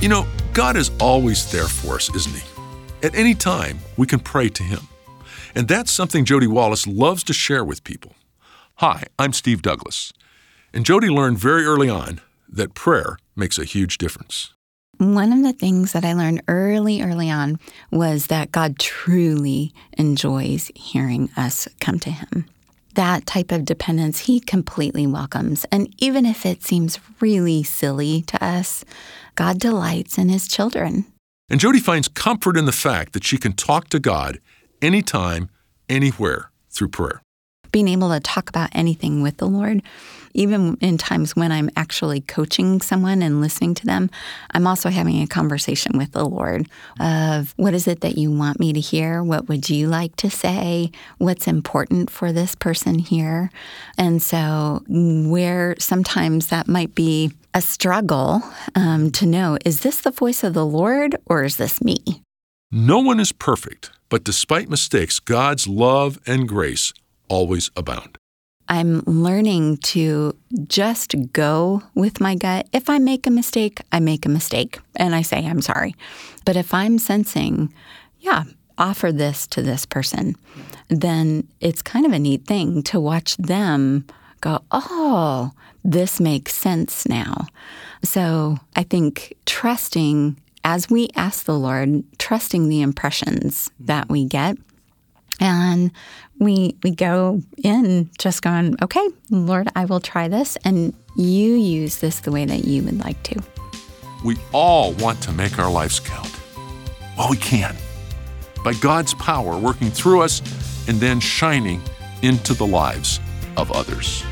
You know, God is always there for us, isn't He? At any time, we can pray to Him. And that's something Jody Wallace loves to share with people. Hi, I'm Steve Douglas. And Jody learned very early on that prayer makes a huge difference. One of the things that I learned early on was that God truly enjoys hearing us come to Him. That type of dependence He completely welcomes. And even if it seems really silly to us, God delights in His children. And Jody finds comfort in the fact that she can talk to God anytime, anywhere through prayer. Being able to talk about anything with the Lord, even in times when I'm actually coaching someone and listening to them, I'm also having a conversation with the Lord of what is it that you want me to hear? What would you like to say? What's important for this person here? And so where sometimes that might be a struggle to know, is this the voice of the Lord or is this me? No one is perfect, but despite mistakes, God's love and grace always abound. I'm learning to just go with my gut. If I make a mistake, I make a mistake, and I say I'm sorry. But if I'm sensing, offer this to this person, then it's kind of a neat thing to watch them go, oh, this makes sense now. So I think trusting, as we ask the Lord, trusting the impressions that we get, and we go in just going, okay, Lord, I will try this, and you use this the way that you would like to. We all want to make our lives count. Well, we can. By God's power working through us and then shining into the lives of others.